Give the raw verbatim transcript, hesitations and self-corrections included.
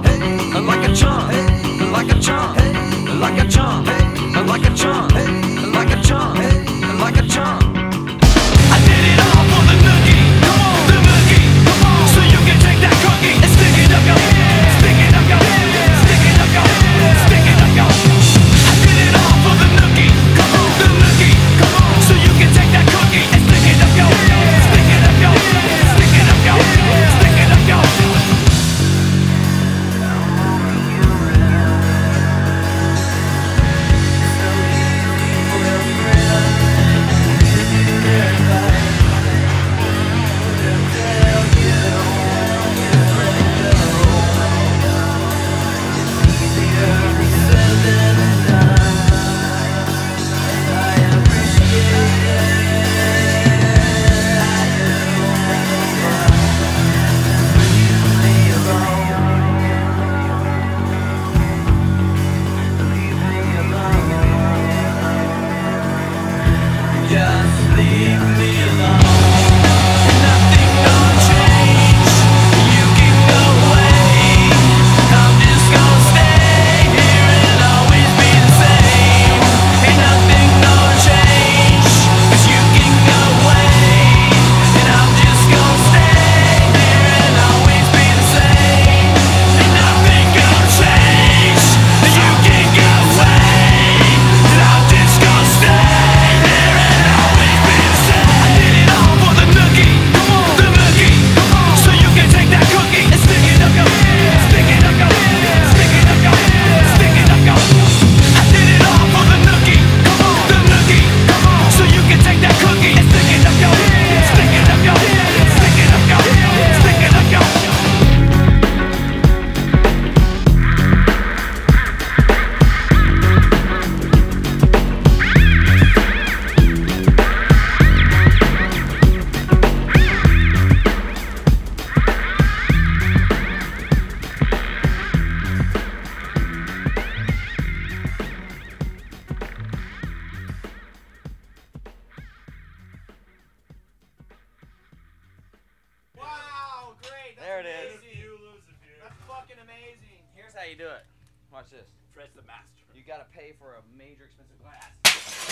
chump, like a chump, like a chump, like a chump, like a chump, like a chump, like a chump. I did it all for the nookie, come on, the nookie, come on. So you can take that cookie and stick it up your, stick it up your, stick it up your, stick it up your. I did it all for the nookie, come on, the nookie, come on. So you can take that cookie and stick it up your, stick it up your, stick it up your, stick it up your. Just leave me alone. Nothing gonna change. You can go away. I'm just gonna stay here and always be the same. Ain't nothing gonna change. 'Cause you can go away. And I'm just gonna stay here and always be the same. Ain't nothing gonna change. You can go away. And I'm just gonna stay. Wow, great. That's There it is. amazing. You lose if you. That's fucking amazing. Here's how you do it. Watch this. Fred's the master. You gotta pay for a major expensive glass.